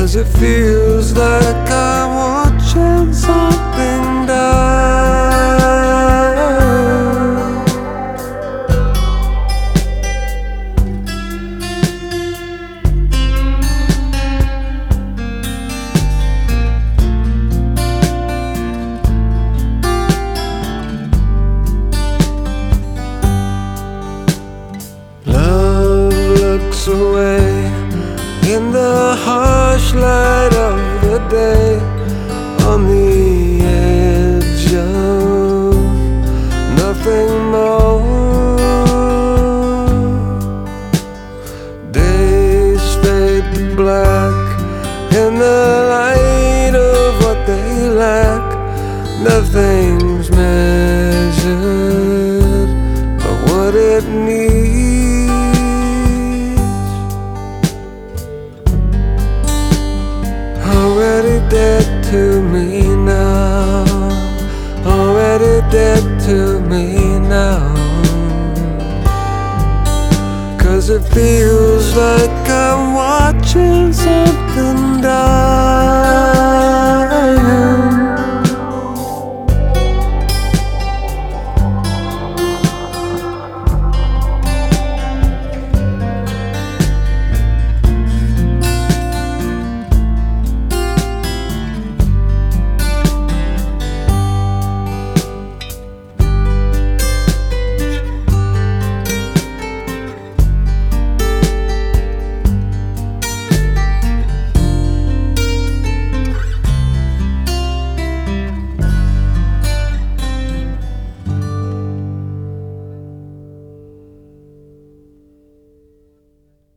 'Cause it feels like I'm watching something die. Love looks away in the harsh light of the day, on the edge of nothing more. Days fade to black in the light of what they lack. Nothing's measured by what it needs. Already dead to me now, already dead to me now. 'Cause it feels like